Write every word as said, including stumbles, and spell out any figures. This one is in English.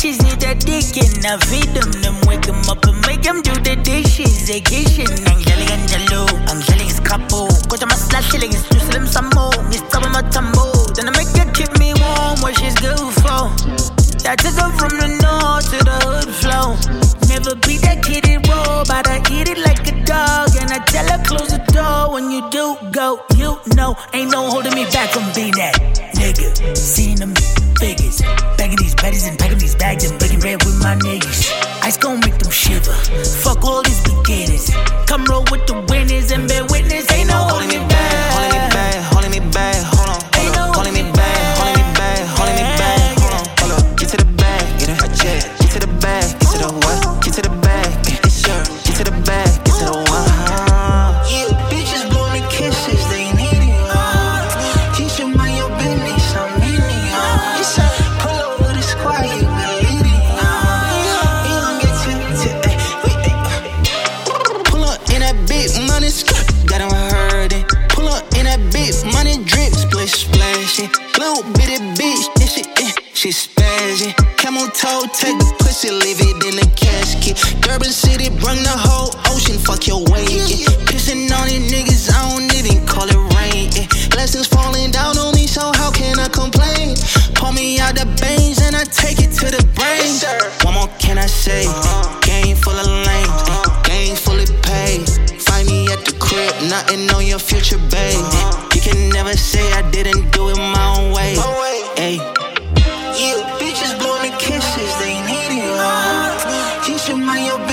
bitches need that dick and I feed them. Them wake them up and make them do the dishes. They kitchen. Angeli Angelo, Angeli is couple. Coach I'm a slash shilling, it's too slim some more. Miss top of my tumble. Then I make her keep me warm, what she's good for. I took her from the north to the hood flow. Never beat that kid it raw, but I eat it like a dog. And I tell her close the door when you do go. You know, ain't no holding me back from being that nigga. Seeing them figures, bagging these baddies and packing these bags and breaking bread with my niggas. Ice gon' make them shiver. Fuck all these beginners. Come roll with the winners and bear witness. Ain't no holding me back. Holding me back, holding me back. Hold on, hold on. Holding me back, holding me back, holding me back. Hold on, hold on. Get to the bag, get it. Get to the bag, get to the what? Get to the bag, get sure. Get to the bag, get to the what? Yeah, bitches blowing the kisses, they need it. Teach them mind your business, I'm in it. Pull over the squad, you believe it. You gon' get tempted, wait, pull up in that big money skirt, got him hurting. Pull up in that big money drip, splish splashing. Little bitty bitch, this shit, eh, she spazzing. Camel toe, take the pussy, leave it in the casket. Durban City, bring the whole ocean, fuck your way. Yeah. Pissing on these niggas, I don't even call it rain. Yeah. Blessings falling down on me, so how can I complain? Pull me out the veins and I take it to the brain. Yes, what more can I say? Uh-huh. Game full of lames, uh-huh. Game fully paid. Find me at the crib, nothing on your future, babe. Uh-huh. You can never say I didn't do it my own way. Hey. Yeah, bitches blowing the kisses, they need it. Uh, teach them mind your